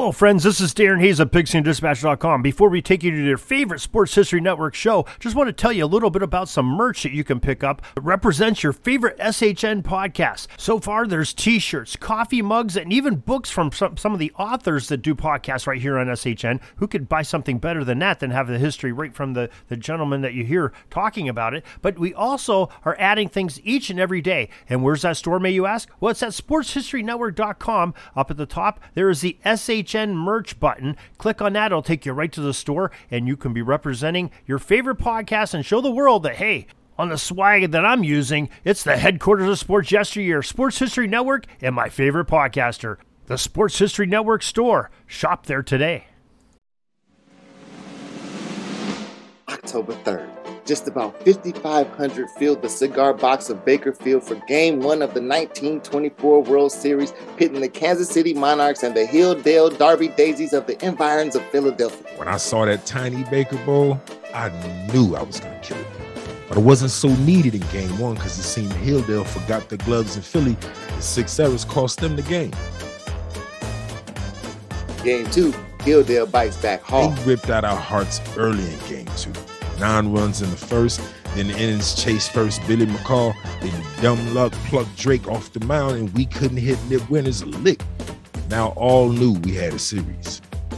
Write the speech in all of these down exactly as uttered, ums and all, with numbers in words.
Hello, friends. This is Darren Hayes of Pigskin Dispatch dot com. Before we take you to your favorite Sports History Network show, just want to tell you a little bit about some merch that you can pick up that represents your favorite S H N podcasts. So far, there's t-shirts, coffee mugs, and even books from some, some of the authors that do podcasts right here on S H N. Who could buy something better than that than have the history right from the, the gentleman that you hear talking about it? But we also are adding things each and every day. And where's that store, may you ask? Well, it's at Sports History Network dot com. Up at the top, there is the S H N merch button. Click on that. It'll take you right to the store, and you can be representing your favorite podcast and show the world that, hey, on the swag that I'm using, it's the headquarters of sports yesteryear, Sports History Network, and my favorite podcaster, the Sports History Network store. Shop there today. October third. Just about fifty-five hundred filled the cigar box of Baker Field for Game one of the nineteen twenty-four World Series, pitting the Kansas City Monarchs and the Hilldale Derby Daisies of the environs of Philadelphia. When I saw that tiny Baker Bowl, I knew I was going to kill it. But it wasn't so needed in Game one because it seemed Hilldale forgot their gloves in Philly. The six errors cost them the game. Game two, Hilldale bites back hard. They ripped out our hearts early in Game two. Nine runs in the first, then the innings chased first Billy McCall, then dumb luck plucked Drake off the mound, and we couldn't hit Nip Winners a lick. Now all knew we had a series.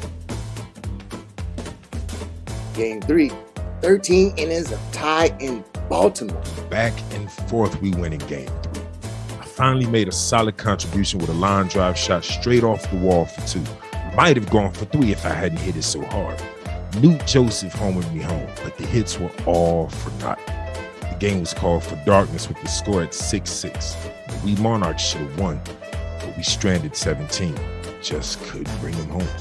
Game three, thirteen innings of tie in Baltimore. Back and forth we went in Game three. I finally made a solid contribution with a line drive shot straight off the wall for two. Might have gone for three if I hadn't hit it so hard. Newt Joseph homered me home, but the hits were all for naught. The game was called for darkness with the score at six six. We Monarchs should have won, but we stranded seventeen. Just couldn't bring them home.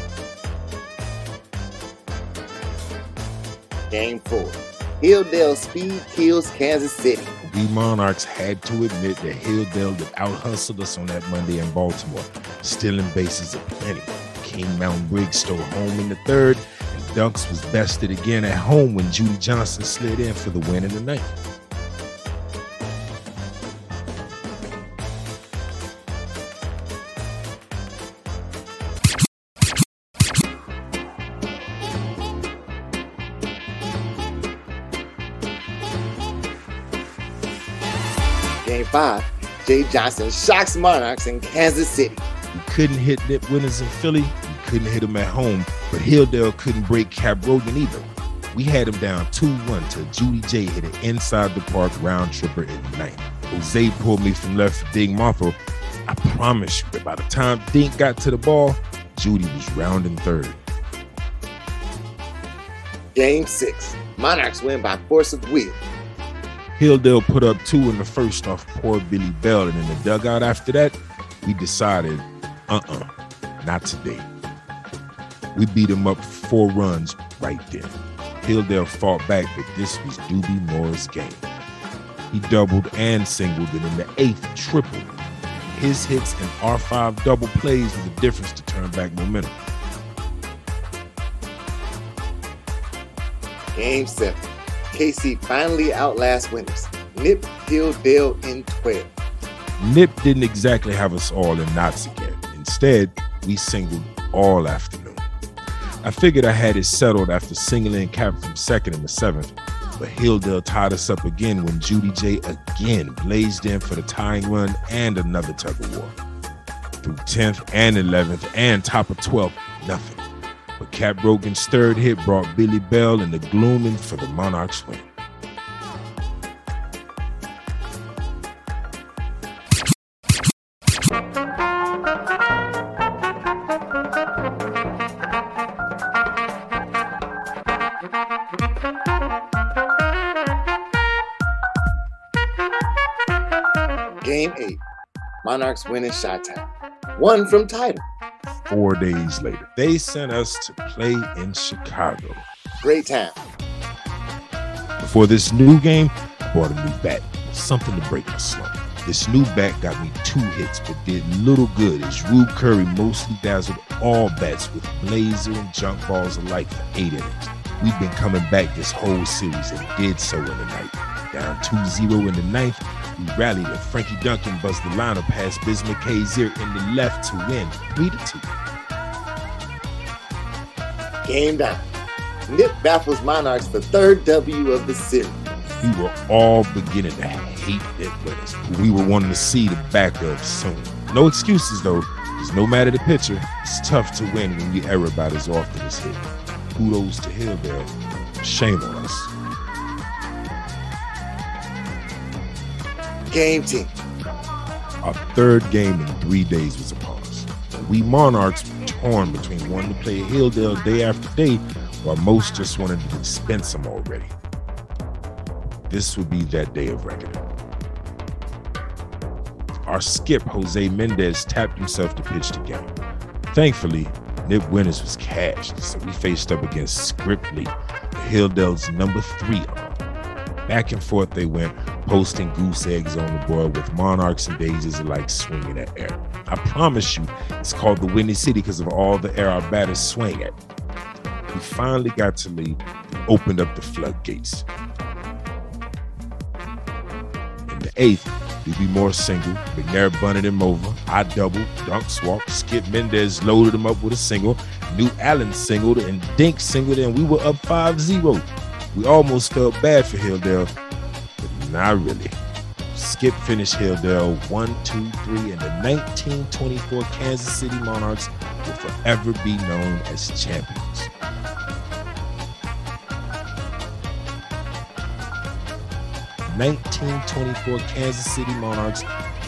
Game four. Hilldale speed kills Kansas City. We Monarchs had to admit that Hilldale had out-hustled us on that Monday in Baltimore, stealing bases aplenty. King Mountain Briggs stole home in the third, and Dunks was bested again at home when Judy Johnson slid in for the win in the ninth. Game five, Jay Johnson shocks Monarchs in Kansas City. We couldn't hit Nip Winners in Philly. We couldn't hit them at home, but Hilldale couldn't break Cap Rogan either. We had him down two one till Judy J hit an inside the park round tripper in the ninth. Jose pulled me from left for Dink Martha. I promise you that by the time Dink got to the ball, Judy was rounding third. Game six, Monarchs win by force of will. Hilldale put up two in the first off poor Billy Bell, and in the dugout after that, we decided, uh-uh, not today. We beat him up four runs right then. Hilldale fought back, but this was Doobie Moore's game. He doubled and singled, and in the eighth, tripled. His hits and R five double plays were the difference to turn back momentum. Game seven, K C finally outlasts winners. Nip Hilldale in twelve. Nip didn't exactly have us all in knots again. Instead, we singled all afternoon. I figured I had it settled after singling Cap from second in the seventh, but Hilldale tied us up again when Judy J again blazed in for the tying run and another tug of war. Through tenth and eleventh and top of twelfth, nothing. But Cap Rogan's third hit brought Billy Bell and the glooming for the Monarchs win. Game eight, Monarchs win in Chi-Town. One from title. Four days later, they sent us to play in Chicago. Great time. Before this new game, I bought a new bat. Something to break my slump. This new bat got me two hits, but did little good as Rube Curry mostly dazzled all bats with blazer and junk balls alike for eight innings. We've been coming back this whole series and did so in the night. Down two zero in the ninth, we rallied and Frankie Duncan buzzed the lineup past Biz McKay's ear in the left to win three to two. Game down. Nip baffles Monarchs for third W of the series. We were all beginning to hate Nip Winners. We were wanting to see the backup soon. No excuses though, because no matter the pitcher, it's tough to win when you err about as often as hit. Kudos to Hilldale. Shame on us. Game team. Our third game in three days was upon us. We Monarchs were torn between wanting to play Hilldale day after day, while most just wanted to dispense them already. This would be that day of reckoning. Our skip, Jose Mendez, tapped himself to pitch the game. Thankfully, Nip Winners was cashed, so we faced up against Scriptley, Hilldale's number three arm. Back and forth they went, posting goose eggs on the board with Monarchs and Daisies alike swinging at air. I promise you, it's called the Windy City because of all the air our batters swing at. We finally got to lead and opened up the floodgates. In the eighth, D B Moore single, McNair bunted him over, I doubled, Dunk swap, Skip Mendez loaded him up with a single, New Allen singled, and Dink singled, and we were up five zero. We almost felt bad for Hilldale, but not really. Skip finished Hilldale one two three, and the nineteen twenty-four Kansas City Monarchs will forever be known as champions. nineteen twenty-four Kansas City Monarchs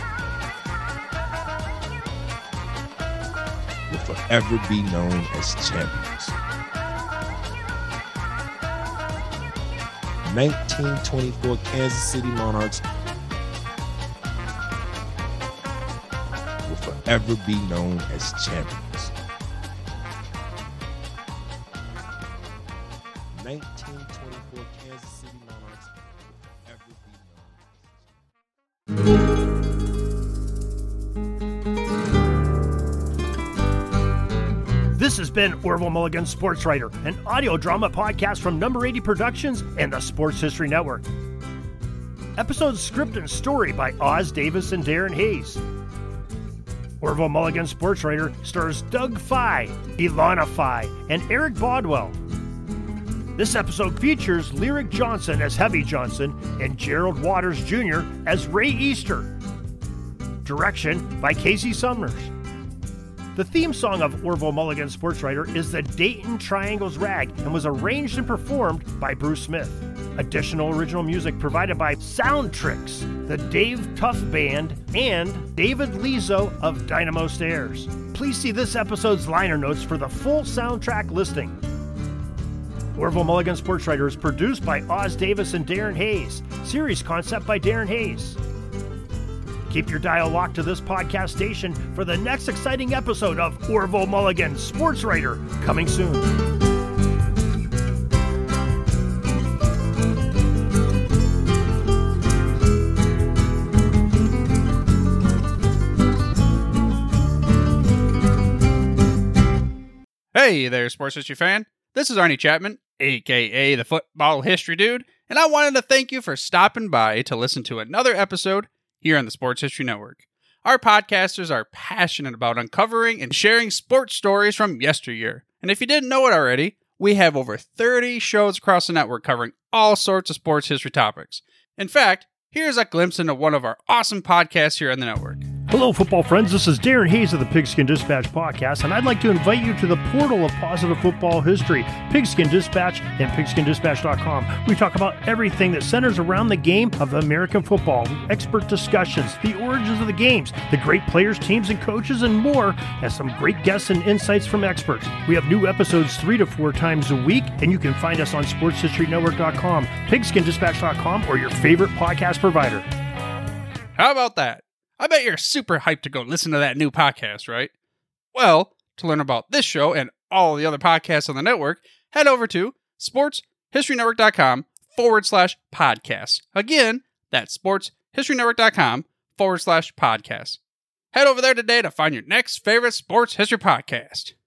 will forever be known as champions. nineteen twenty-four Kansas City Monarchs will forever be known as champions. nineteen twenty-four Kansas City Monarchs will forever be known as This has been Orville Mulligan Sports Writer, an audio drama podcast from Number eighty Productions and the Sports History Network. Episode script and story by Oz Davis and Darren Hayes. Orville Mulligan Sports Writer stars Doug Fye, Ilana Fye, and Eric Bodwell. This episode features Lyric Johnson as Heavy Johnson and Gerald Waters Junior as Ray Easter. Direction by Casey Sumners. The theme song of Orville Mulligan Sports Writer is the Dayton Triangles Rag and was arranged and performed by Bruce Smith. Additional original music provided by Sound Tricks, the Dave Tuff Band, and David Lizo of Dynamo Stairs. Please see this episode's liner notes for the full soundtrack listing. Orville Mulligan Sports Writer is produced by Oz Davis and Darren Hayes. Series concept by Darren Hayes. Keep your dial locked to this podcast station for the next exciting episode of Orville Mulligan Sports Writer, coming soon. Hey there, sports history fan. This is Arnie Chapman, aka the Football History Dude, and I wanted to thank you for stopping by to listen to another episode here on the Sports History Network. Our podcasters are passionate about uncovering and sharing sports stories from yesteryear. And if you didn't know it already, we have over thirty shows across the network covering all sorts of sports history topics. In fact, here's a glimpse into one of our awesome podcasts here on the network. Hello, football friends. This is Darren Hayes of the Pigskin Dispatch podcast, and I'd like to invite you to the portal of positive football history, Pigskin Dispatch and pigskin dispatch dot com. We talk about everything that centers around the game of American football, expert discussions, the origins of the games, the great players, teams, and coaches, and more, and some great guests and insights from experts. We have new episodes three to four times a week, and you can find us on sports history network dot com, pigskin dispatch dot com, or your favorite podcast provider. How about that? I bet you're super hyped to go listen to that new podcast, right? Well, to learn about this show and all the other podcasts on the network, head over to sports history network dot com forward slash podcasts. Again, that's sports history network dot com forward slash podcasts. Head over there today to find your next favorite sports history podcast.